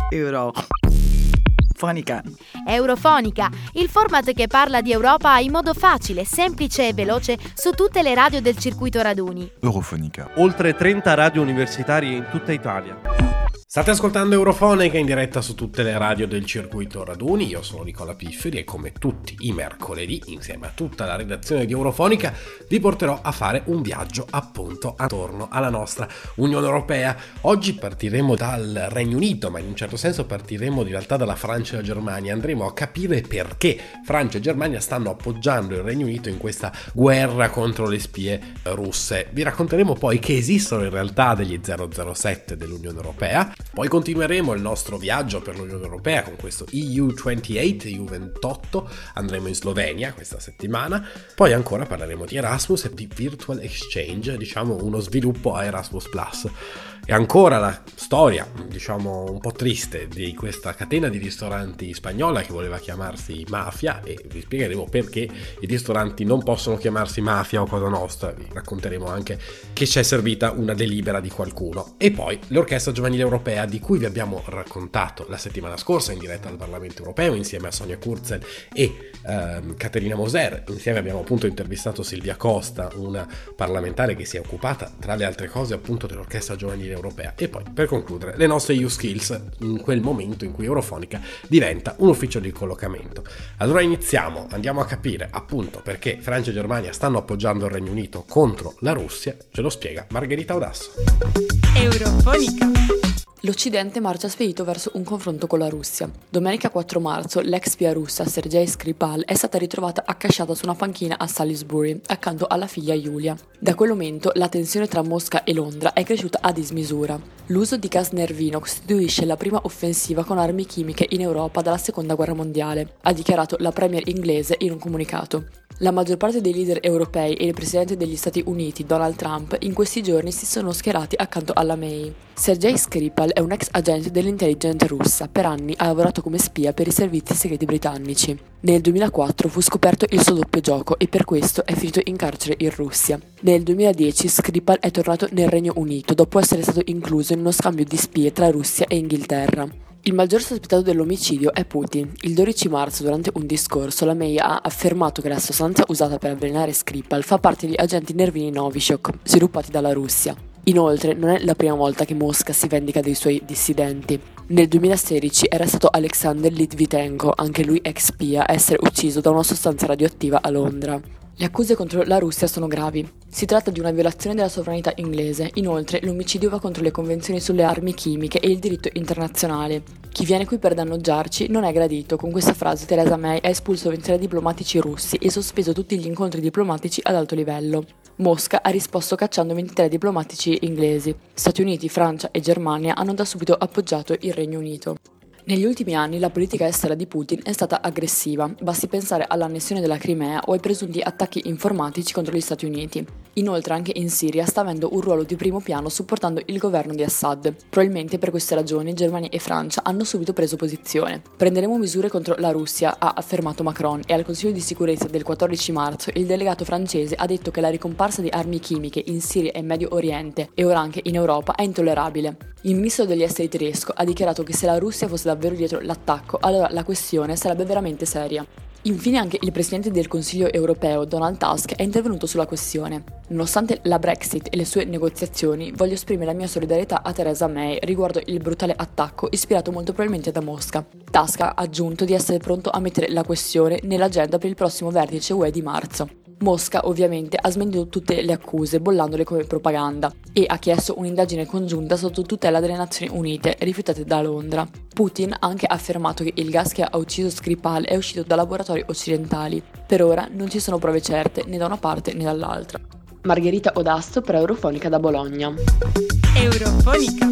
Eurofonica. Eurofonica, il format che parla di Europa in modo facile, semplice e veloce su tutte le radio del circuito raduni. Eurofonica. Oltre 30 radio universitarie in tutta Italia. State ascoltando Eurofonica in diretta su tutte le radio del circuito raduni. Io sono Nicola Pifferi e come tutti i mercoledì, insieme a tutta la redazione di Eurofonica, vi porterò a fare un viaggio appunto attorno alla nostra Unione Europea. Oggi partiremo dal Regno Unito, ma in un certo senso partiremo in realtà dalla Francia e la Germania. Andremo a capire perché Francia e Germania stanno appoggiando il Regno Unito in questa guerra contro le spie russe. Vi racconteremo poi che esistono in realtà degli 007 dell'Unione Europea. Poi continueremo il nostro viaggio per l'Unione Europea con questo EU28, andremo in Slovenia questa settimana, poi ancora parleremo di Erasmus e di Virtual Exchange, diciamo uno sviluppo a Erasmus+. E ancora la storia, diciamo un po' triste, di questa catena di ristoranti spagnola che voleva chiamarsi Mafia, e vi spiegheremo perché i ristoranti non possono chiamarsi Mafia o Cosa Nostra. Vi racconteremo anche che c'è servita una delibera di qualcuno. E poi l'Orchestra Giovanile Europea, di cui vi abbiamo raccontato la settimana scorsa in diretta al Parlamento Europeo insieme a Sonia Kurzel e Caterina Moser. Insieme abbiamo appunto intervistato Silvia Costa, una parlamentare che si è occupata tra le altre cose appunto dell'Orchestra Giovanile Europea. E poi per concludere le nostre EU Skills, in quel momento in cui Eurofonica diventa un ufficio di collocamento. Allora andiamo a capire appunto perché Francia e Germania stanno appoggiando il Regno Unito contro la Russia. Ce lo spiega Margherita Odasso. Eurofonica. L'Occidente marcia spedito verso un confronto con la Russia. Domenica 4 marzo l'ex spia russa Sergei Skripal è stata ritrovata accasciata su una panchina a Salisbury, accanto alla figlia Yulia. Da quel momento la tensione tra Mosca e Londra è cresciuta a dismisura. L'uso di gas nervino costituisce la prima offensiva con armi chimiche in Europa dalla Seconda Guerra Mondiale, ha dichiarato la premier inglese in un comunicato. La maggior parte dei leader europei e il presidente degli Stati Uniti, Donald Trump, in questi giorni si sono schierati accanto alla May. Sergei Skripal è un ex agente dell'intelligence russa, per anni ha lavorato come spia per i servizi segreti britannici. Nel 2004 fu scoperto il suo doppio gioco e per questo è finito in carcere in Russia. Nel 2010 Skripal è tornato nel Regno Unito dopo essere stato incluso in uno scambio di spie tra Russia e Inghilterra. Il maggior sospettato dell'omicidio è Putin. Il 12 marzo, durante un discorso, la May ha affermato che la sostanza usata per avvelenare Skripal fa parte degli agenti nervini Novichok, sviluppati dalla Russia. Inoltre, non è la prima volta che Mosca si vendica dei suoi dissidenti. Nel 2016 era stato Alexander Litvinenko, anche lui ex spia, a essere ucciso da una sostanza radioattiva a Londra. Le accuse contro la Russia sono gravi. Si tratta di una violazione della sovranità inglese. Inoltre, l'omicidio va contro le convenzioni sulle armi chimiche e il diritto internazionale. Chi viene qui per danneggiarci non è gradito. Con questa frase Theresa May ha espulso 23 diplomatici russi e sospeso tutti gli incontri diplomatici ad alto livello. Mosca ha risposto cacciando 23 diplomatici inglesi. Stati Uniti, Francia e Germania hanno da subito appoggiato il Regno Unito. Negli ultimi anni la politica estera di Putin è stata aggressiva, basti pensare all'annessione della Crimea o ai presunti attacchi informatici contro gli Stati Uniti. Inoltre anche in Siria sta avendo un ruolo di primo piano supportando il governo di Assad. Probabilmente per queste ragioni Germania e Francia hanno subito preso posizione. Prenderemo misure contro la Russia, ha affermato Macron, e al Consiglio di sicurezza del 14 marzo il delegato francese ha detto che la ricomparsa di armi chimiche in Siria e Medio Oriente e ora anche in Europa è intollerabile. Il ministro degli esteri tedesco ha dichiarato che se la Russia fosse davvero dietro l'attacco, allora la questione sarebbe veramente seria. Infine anche il presidente del Consiglio europeo, Donald Tusk, è intervenuto sulla questione. Nonostante la Brexit e le sue negoziazioni, voglio esprimere la mia solidarietà a Theresa May riguardo il brutale attacco ispirato molto probabilmente da Mosca. Tusk ha aggiunto di essere pronto a mettere la questione nell'agenda per il prossimo vertice UE di marzo. Mosca ovviamente ha smentito tutte le accuse, bollandole come propaganda, e ha chiesto un'indagine congiunta sotto tutela delle Nazioni Unite, rifiutate da Londra. Putin ha anche affermato che il gas che ha ucciso Skripal è uscito da laboratori occidentali. Per ora non ci sono prove certe né da una parte né dall'altra. Margherita Odasto per Eurofonica da Bologna. Eurofonica.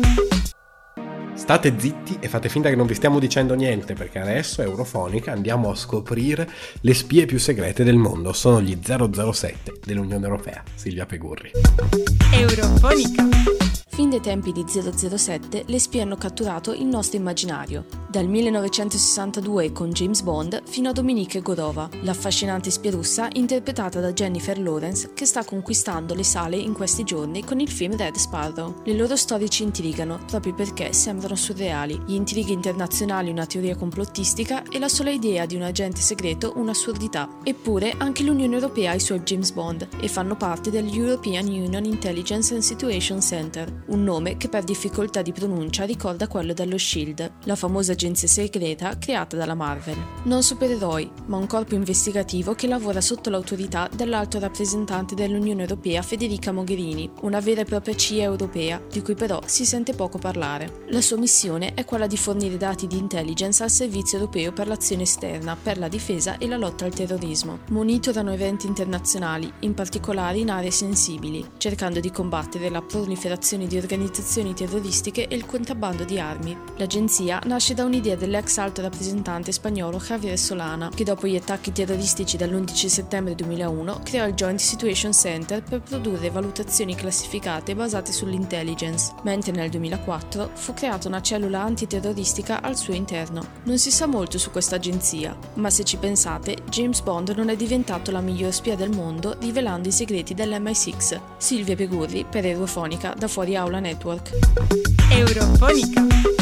State zitti e fate finta che non vi stiamo dicendo niente, perché adesso Eurofonica andiamo a scoprire le spie più segrete del mondo. Sono gli 007 dell'Unione Europea. Silvia Pegurri. Eurofonica. Fin dai tempi di 007 le spie hanno catturato il nostro immaginario, dal 1962 con James Bond fino a Dominique Gorova, l'affascinante spia russa interpretata da Jennifer Lawrence che sta conquistando le sale in questi giorni con il film Red Sparrow. Le loro storie ci intrigano proprio perché sembrano surreali, gli intrighi internazionali una teoria complottistica e la sola idea di un agente segreto un'assurdità. Eppure anche l'Unione Europea ha i suoi James Bond e fanno parte dell'European Union Intelligence and Situation Center, un nome che per difficoltà di pronuncia ricorda quello dello SHIELD, la famosa agenzia segreta creata dalla Marvel. Non supereroi, ma un corpo investigativo che lavora sotto l'autorità dell'alto rappresentante dell'Unione Europea Federica Mogherini, una vera e propria CIA europea, di cui però si sente poco parlare. La sua missione è quella di fornire dati di intelligence al Servizio Europeo per l'Azione Esterna, per la difesa e la lotta al terrorismo. Monitorano eventi internazionali, in particolare in aree sensibili, cercando di combattere la proliferazione di organizzazioni terroristiche e il contrabbando di armi. L'agenzia nasce da un'idea dell'ex alto rappresentante spagnolo Javier Solana, che dopo gli attacchi terroristici dell'11 settembre 2001 creò il Joint Situation Center per produrre valutazioni classificate basate sull'intelligence, mentre nel 2004 fu creata una cellula antiterroristica al suo interno. Non si sa molto su questa agenzia, ma se ci pensate, James Bond non è diventato la miglior spia del mondo rivelando i segreti dell'MI6. Silvia Pegurri per Eurofonica da Fuori Aula Network. Eurofonica.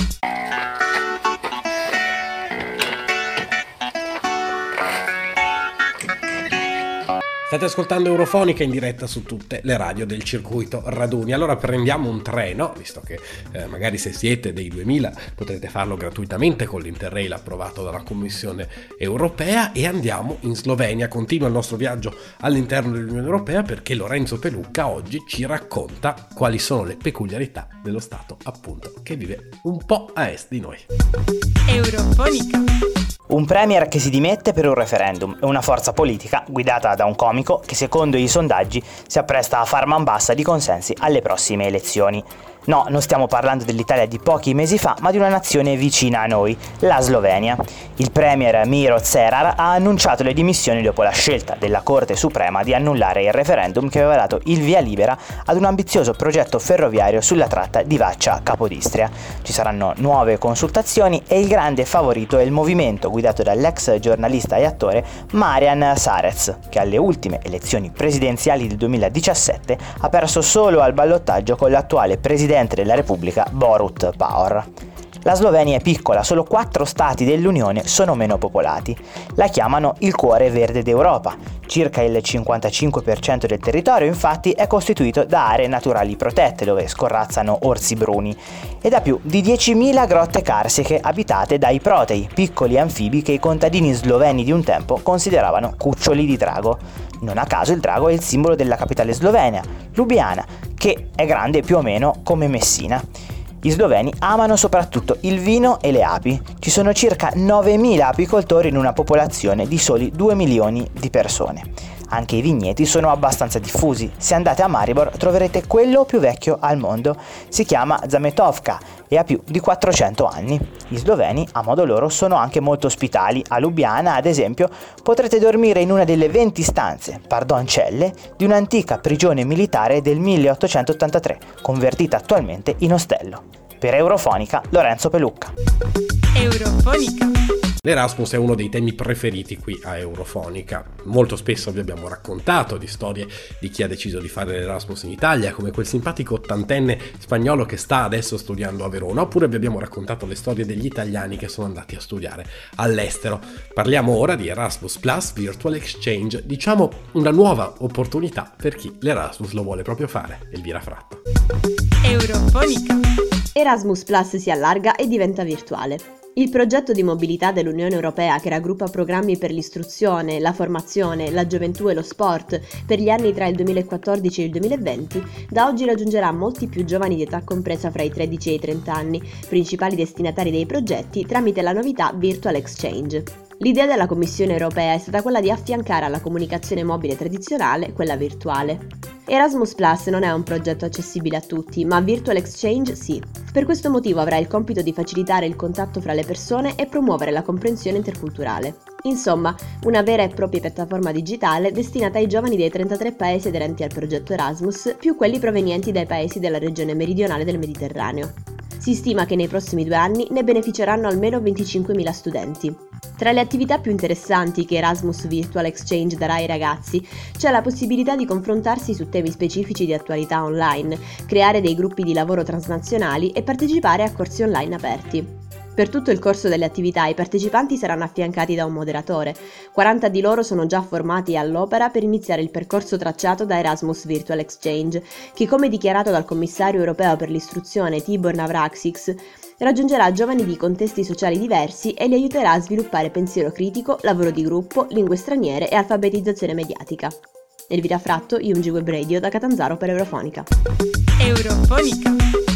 State ascoltando Eurofonica in diretta su tutte le radio del circuito raduni. Allora prendiamo un treno, visto che magari se siete dei 2000 potrete farlo gratuitamente con l'Interrail approvato dalla Commissione Europea, e andiamo in Slovenia. Continua il nostro viaggio all'interno dell'Unione Europea perché Lorenzo Pelucca oggi ci racconta quali sono le peculiarità dello Stato, appunto, che vive un po' a est di noi. Eurofonica. Un premier che si dimette per un referendum e una forza politica guidata da un comico che secondo i sondaggi si appresta a far man bassa di consensi alle prossime elezioni. No, non stiamo parlando dell'Italia di pochi mesi fa, ma di una nazione vicina a noi, la Slovenia. Il premier Miro Cerar ha annunciato le dimissioni dopo la scelta della Corte Suprema di annullare il referendum che aveva dato il via libera ad un ambizioso progetto ferroviario sulla tratta di Vaccia-Capodistria. Ci saranno nuove consultazioni e il grande favorito è il movimento guidato dall'ex giornalista e attore Marian Sarec, che alle ultime elezioni presidenziali del 2017 ha perso solo al ballottaggio con l'attuale presidente della Repubblica Borut Pahor. La Slovenia è piccola, solo 4 stati dell'Unione sono meno popolati. La chiamano il cuore verde d'Europa. Circa il 55% del territorio, infatti, è costituito da aree naturali protette dove scorrazzano orsi bruni e da più di 10.000 grotte carsiche abitate dai protei, piccoli anfibi che i contadini sloveni di un tempo consideravano cuccioli di drago. Non a caso il drago è il simbolo della capitale slovena, Ljubljana, che è grande più o meno come Messina. Gli sloveni amano soprattutto il vino e le api. Ci sono circa 9.000 apicoltori in una popolazione di soli 2 milioni di persone. Anche i vigneti sono abbastanza diffusi. Se andate a Maribor troverete quello più vecchio al mondo. Si chiama Zametovka e ha più di 400 anni. Gli sloveni, a modo loro, sono anche molto ospitali. A Ljubljana, ad esempio, potrete dormire in una delle 20 stanze, celle, di un'antica prigione militare del 1883, convertita attualmente in ostello. Per Eurofonica, Lorenzo Pelucca. Eurofonica. L'Erasmus è uno dei temi preferiti qui a Eurofonica. Molto spesso vi abbiamo raccontato di storie di chi ha deciso di fare l'Erasmus in Italia, come quel simpatico ottantenne spagnolo che sta adesso studiando a Verona, oppure vi abbiamo raccontato le storie degli italiani che sono andati a studiare all'estero. Parliamo ora di Erasmus Plus Virtual Exchange, diciamo una nuova opportunità per chi l'Erasmus lo vuole proprio fare. Elvira Fratto. Eurofonica. Erasmus Plus si allarga e diventa virtuale. Il progetto di mobilità dell'Unione Europea, che raggruppa programmi per l'istruzione, la formazione, la gioventù e lo sport per gli anni tra il 2014 e il 2020, da oggi raggiungerà molti più giovani di età compresa fra i 13 e i 30 anni, principali destinatari dei progetti, tramite la novità Virtual Exchange. L'idea della Commissione Europea è stata quella di affiancare alla comunicazione mobile tradizionale quella virtuale. Erasmus Plus non è un progetto accessibile a tutti, ma Virtual Exchange sì. Per questo motivo avrà il compito di facilitare il contatto fra le persone e promuovere la comprensione interculturale. Insomma, una vera e propria piattaforma digitale destinata ai giovani dei 33 paesi aderenti al progetto Erasmus, più quelli provenienti dai paesi della regione meridionale del Mediterraneo. Si stima che nei prossimi 2 anni ne beneficeranno almeno 25.000 studenti. Tra le attività più interessanti che Erasmus Virtual Exchange darà ai ragazzi c'è la possibilità di confrontarsi su temi specifici di attualità online, creare dei gruppi di lavoro transnazionali e partecipare a corsi online aperti. Per tutto il corso delle attività i partecipanti saranno affiancati da un moderatore. 40 di loro sono già formati all'opera per iniziare il percorso tracciato da Erasmus Virtual Exchange, che, come dichiarato dal commissario europeo per l'istruzione Tibor Navracsics, raggiungerà giovani di contesti sociali diversi e li aiuterà a sviluppare pensiero critico, lavoro di gruppo, lingue straniere e alfabetizzazione mediatica. Elvira Fratto, UMG Web Radio, da Catanzaro per Eurofonica. Eurofonica.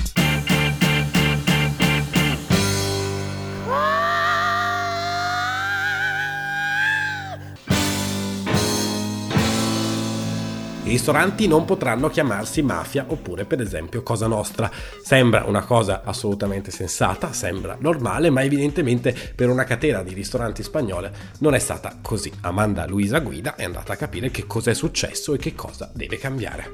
I ristoranti non potranno chiamarsi mafia oppure per esempio Cosa Nostra. Sembra una cosa assolutamente sensata, sembra normale, ma evidentemente per una catena di ristoranti spagnole non è stata così. Amanda Luisa Guida è andata a capire che cosa è successo e che cosa deve cambiare.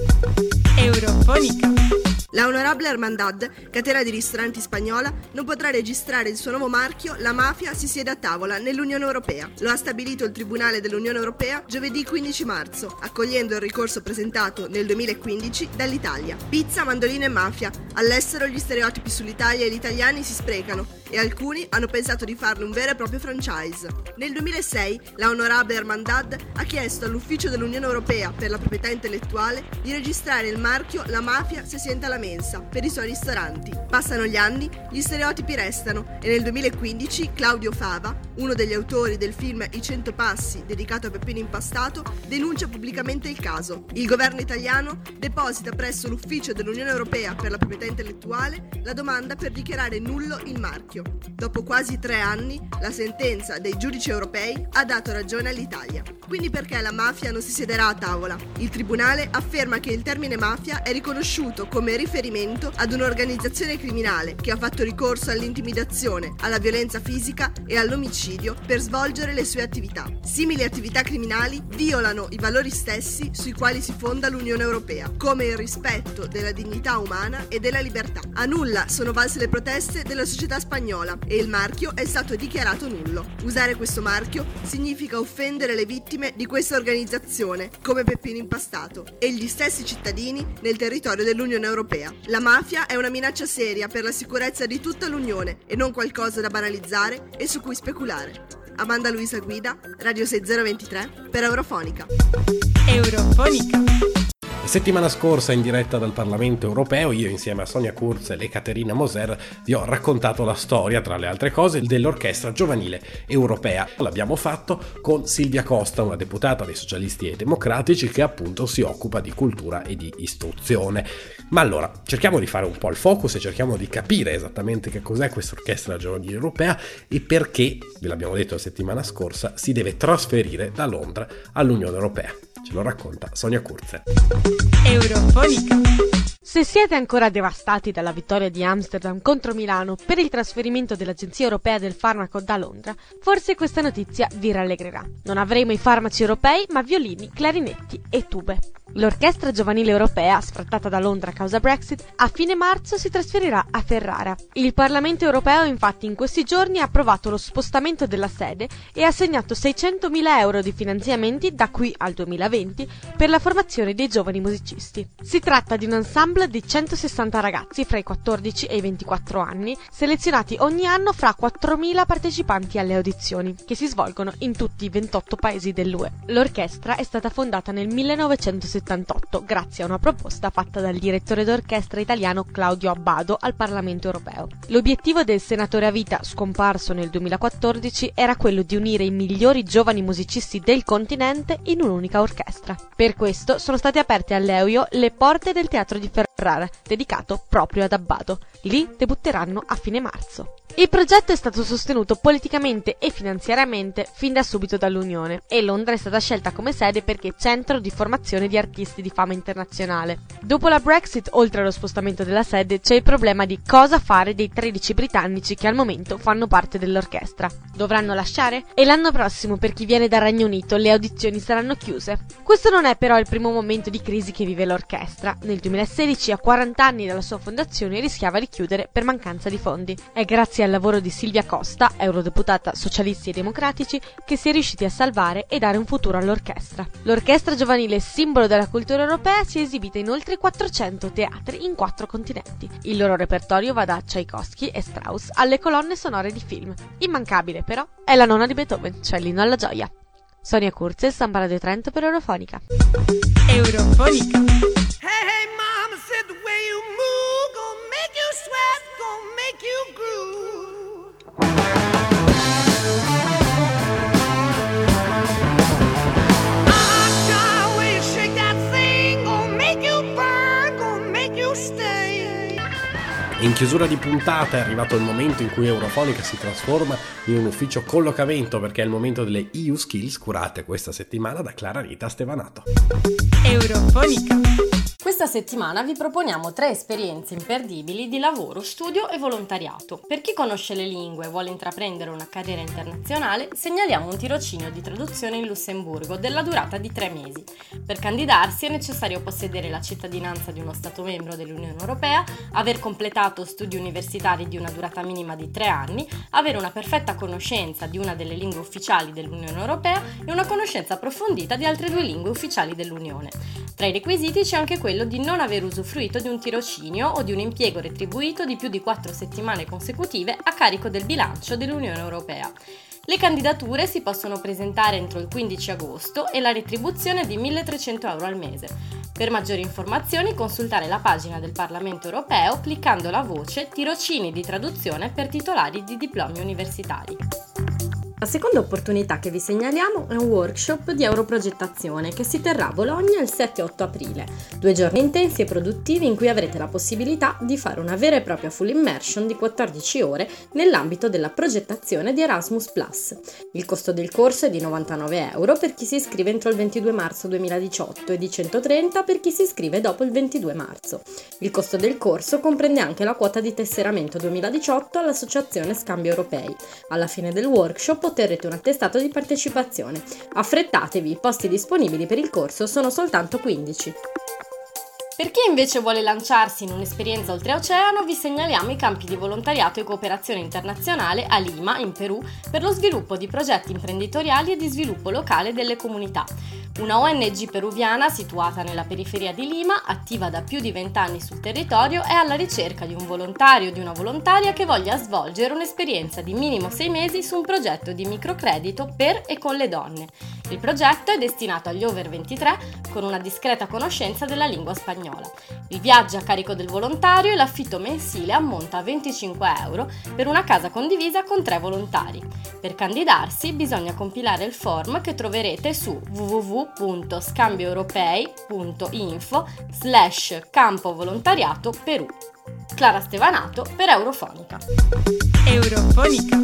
Eurofonica. La Honorable Hermandad, catena di ristoranti spagnola, non potrà registrare il suo nuovo marchio La Mafia si siede a tavola nell'Unione Europea. Lo ha stabilito il Tribunale dell'Unione Europea giovedì 15 marzo, accogliendo il ricorso presentato nel 2015 dall'Italia. Pizza, mandolino e mafia. All'estero gli stereotipi sull'Italia e gli italiani si sprecano e alcuni hanno pensato di farne un vero e proprio franchise. Nel 2006 la Honorable Hermandad ha chiesto all'Ufficio dell'Unione Europea per la proprietà intellettuale di registrare il marchio La Mafia si sienta alla mensa per i suoi ristoranti. Passano gli anni, gli stereotipi restano e nel 2015 Claudio Fava, uno degli autori del film I 100 passi dedicato a Peppino Impastato, denuncia pubblicamente il caso. Il governo italiano deposita presso l'Ufficio dell'Unione Europea per la proprietà intellettuale la domanda per dichiarare nullo il marchio. Dopo quasi 3 anni, la sentenza dei giudici europei ha dato ragione all'Italia. Quindi perché la mafia non si siederà a tavola? Il tribunale afferma che il termine mafia è riconosciuto come riferimento ad un'organizzazione criminale che ha fatto ricorso all'intimidazione, alla violenza fisica e all'omicidio per svolgere le sue attività. Simili attività criminali violano i valori stessi sui quali si fonda l'Unione Europea, come il rispetto della dignità umana e della libertà. A nulla sono valse le proteste della società spagnola e il marchio è stato dichiarato nullo. Usare questo marchio significa offendere le vittime di questa organizzazione, come Peppino Impastato, e gli stessi cittadini nel territorio dell'Unione Europea. La mafia è una minaccia seria per la sicurezza di tutta l'Unione e non qualcosa da banalizzare e su cui speculare. Amanda Luisa Guida, Radio 6023 per Eurofonica. Eurofonica. La settimana scorsa in diretta dal Parlamento Europeo io insieme a Sonia Kurzel e Caterina Moser vi ho raccontato la storia, tra le altre cose, dell'Orchestra Giovanile Europea. L'abbiamo fatto con Silvia Costa, una deputata dei Socialisti e Democratici che appunto si occupa di cultura e di istruzione. Ma allora, cerchiamo di fare un po' il focus e cerchiamo di capire esattamente che cos'è questa Orchestra Giovanile Europea e perché, ve l'abbiamo detto la settimana scorsa, si deve trasferire da Londra all'Unione Europea. Ce lo racconta Sonia Kurzel. Eurofonica. Se siete ancora devastati dalla vittoria di Amsterdam contro Milano per il trasferimento dell'Agenzia Europea del Farmaco da Londra, forse questa notizia vi rallegrerà. Non avremo i farmaci europei, ma violini, clarinetti e tube. L'Orchestra Giovanile Europea, sfrattata da Londra a causa Brexit, a fine marzo si trasferirà a Ferrara. Il Parlamento Europeo infatti in questi giorni ha approvato lo spostamento della sede e ha assegnato 600.000 euro di finanziamenti da qui al 2020 per la formazione dei giovani musicisti. Si tratta di un ensemble di 160 ragazzi fra i 14 e i 24 anni, selezionati ogni anno fra 4.000 partecipanti alle audizioni, che si svolgono in tutti i 28 paesi dell'UE. L'orchestra è stata fondata nel 1978 grazie a una proposta fatta dal direttore d'orchestra italiano Claudio Abbado al Parlamento Europeo. L'obiettivo del senatore a vita, scomparso nel 2014, era quello di unire i migliori giovani musicisti del continente in un'unica orchestra. Per questo sono state aperte all'EUIO le porte del Teatro di Ferrara RAR, dedicato proprio ad Abbado. Lì debutteranno a fine marzo. Il progetto è stato sostenuto politicamente e finanziariamente fin da subito dall'Unione e Londra è stata scelta come sede perché centro di formazione di artisti di fama internazionale. Dopo la Brexit, oltre allo spostamento della sede, c'è il problema di cosa fare dei 13 britannici che al momento fanno parte dell'orchestra. Dovranno lasciare? E l'anno prossimo, per chi viene dal Regno Unito, le audizioni saranno chiuse. Questo non è però il primo momento di crisi che vive l'orchestra. Nel 2016, a 40 anni dalla sua fondazione, rischiava di chiudere per mancanza di fondi. È grazie al lavoro di Silvia Costa, eurodeputata Socialisti e Democratici, che si è riusciti a salvare e dare un futuro all'orchestra. L'orchestra giovanile, simbolo della cultura europea, si è esibita in oltre 400 teatri in 4 continenti. Il loro repertorio va da Tchaikovsky e Strauss alle colonne sonore di film. Immancabile però è la nona di Beethoven, cioè l'Inno alla gioia. Sonia Kurzel, Samba Radio Trento per Eurofonica. Eurofonica. Hey, mama said the way you move gonna make you sweat, gonna make you groove. In chiusura di puntata è arrivato il momento in cui Eurofonica si trasforma in un ufficio collocamento, perché è il momento delle EU Skills curate questa settimana da Clara Rita Stevanato. Eurofonica. Questa settimana vi proponiamo 3 esperienze imperdibili di lavoro, studio e volontariato. Per chi conosce le lingue e vuole intraprendere una carriera internazionale, segnaliamo un tirocinio di traduzione in Lussemburgo della durata di 3 mesi. Per candidarsi è necessario possedere la cittadinanza di uno Stato membro dell'Unione Europea, aver completato studi universitari di una durata minima di 3 anni, avere una perfetta conoscenza di una delle lingue ufficiali dell'Unione Europea e una conoscenza approfondita di altre 2 lingue ufficiali dell'Unione. Tra i requisiti c'è anche quello di non aver usufruito di un tirocinio o di un impiego retribuito di più di 4 settimane consecutive a carico del bilancio dell'Unione Europea. Le candidature si possono presentare entro il 15 agosto e la retribuzione è di 1.300 euro al mese. Per maggiori informazioni consultare la pagina del Parlamento Europeo cliccando la voce Tirocini di traduzione per titolari di diplomi universitari. La seconda opportunità che vi segnaliamo è un workshop di europrogettazione che si terrà a Bologna il 7 e 8 aprile, 2 giorni intensi e produttivi in cui avrete la possibilità di fare una vera e propria full immersion di 14 ore nell'ambito della progettazione di Erasmus+. Il costo del corso è di 99 euro per chi si iscrive entro il 22 marzo 2018 e di 130 per chi si iscrive dopo il 22 marzo. Il costo del corso comprende anche la quota di tesseramento 2018 all'Associazione Scambi Europei. Alla fine del workshop otterrete un attestato di partecipazione. Affrettatevi, i posti disponibili per il corso sono soltanto 15. Per chi invece vuole lanciarsi in un'esperienza oltreoceano, vi segnaliamo i campi di volontariato e cooperazione internazionale a Lima, in Perù, per lo sviluppo di progetti imprenditoriali e di sviluppo locale delle comunità. Una ONG peruviana situata nella periferia di Lima, attiva da più di 20 anni sul territorio, è alla ricerca di un volontario o di una volontaria che voglia svolgere un'esperienza di minimo 6 mesi su un progetto di microcredito per e con le donne. Il progetto è destinato agli over 23 con una discreta conoscenza della lingua spagnola. Il viaggio a carico del volontario e l'affitto mensile ammonta a 25 euro per una casa condivisa con 3 volontari. Per candidarsi bisogna compilare il form che troverete su www.scambioeuropei.info/campo volontariato Perù. Clara Stevanato per Eurofonica. Eurofonica.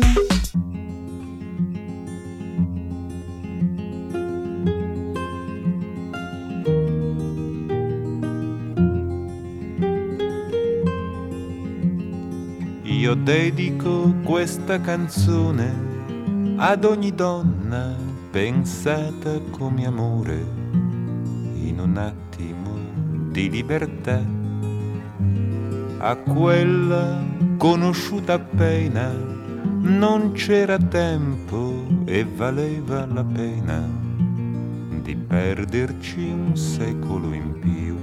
Io dedico questa canzone ad ogni donna pensata come amore in un attimo di libertà, a quella conosciuta appena, non c'era tempo e valeva la pena di perderci un secolo in più.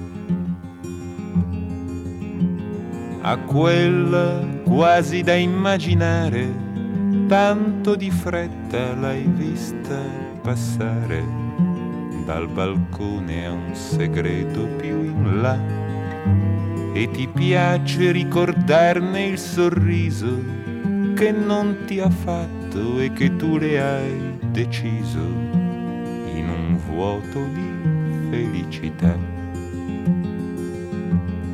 A quella quasi da immaginare, tanto di fretta l'hai vista passare, dal balcone a un segreto più in là, e ti piace ricordarne il sorriso che non ti ha fatto e che tu le hai deciso in un vuoto di felicità.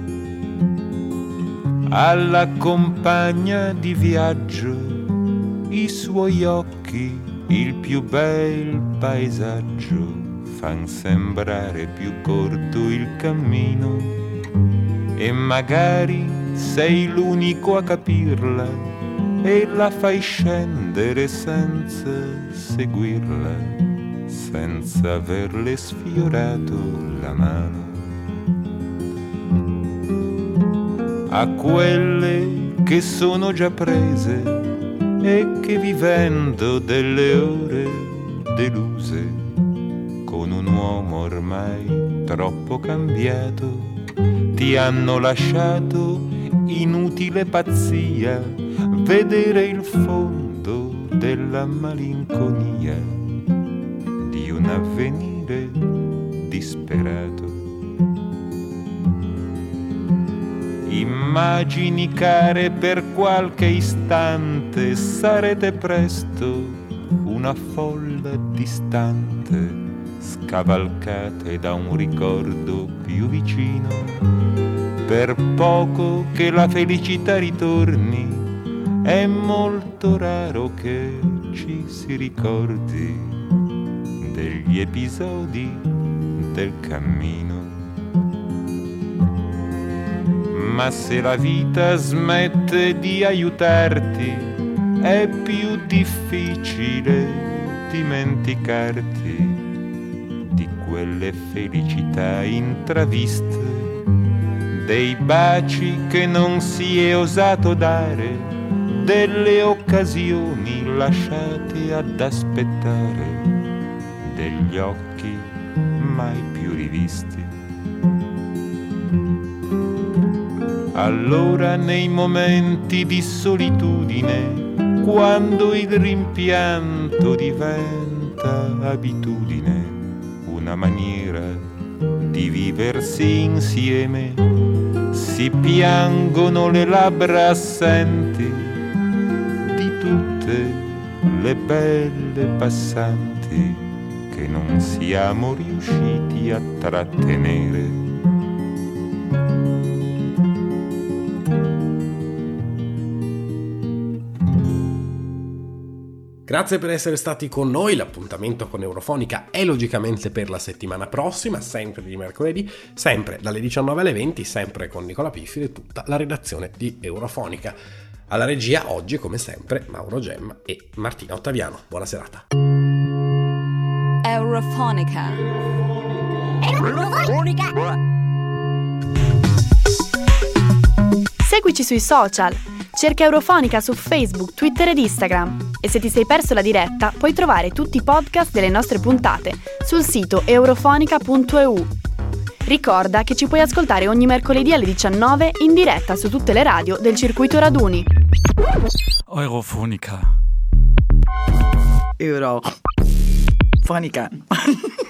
alla compagna di viaggio, i suoi occhi, il più bel paesaggio, fan sembrare più corto il cammino, e magari sei l'unico a capirla e la fai scendere senza seguirla, senza averle sfiorato la mano. A quelle che sono già prese e che vivendo delle ore deluse, con un uomo ormai troppo cambiato, ti hanno lasciato inutile pazzia, vedere il fondo della malinconia di un avvenire disperato. Immagini care per qualche istante, sarete presto una folla distante, scavalcate da un ricordo più vicino, per poco che la felicità ritorni, è molto raro che ci si ricordi degli episodi del cammino. Ma se la vita smette di aiutarti, è più difficile dimenticarti di quelle felicità intraviste, dei baci che non si è osato dare, delle occasioni lasciate ad aspettare, degli occhi mai più rivisti. Allora nei momenti di solitudine, quando il rimpianto diventa abitudine, una maniera di viversi insieme, si piangono le labbra assenti di tutte le belle passanti che non siamo riusciti a trattenere. Grazie per essere stati con noi, l'appuntamento con Eurofonica è logicamente per la settimana prossima, sempre di mercoledì, sempre dalle 19 alle 20, sempre con Nicola Piffiri e tutta la redazione di Eurofonica. Alla regia oggi, come sempre, Mauro Gemma e Martina Ottaviano. Buona serata. Eurofonica. Seguici sui social. Cerca Eurofonica su Facebook, Twitter ed Instagram. E se ti sei perso la diretta, puoi trovare tutti i podcast delle nostre puntate sul sito eurofonica.eu. Ricorda che ci puoi ascoltare ogni mercoledì alle 19 in diretta su tutte le radio del circuito Raduni. Eurofonica. Eurofonica.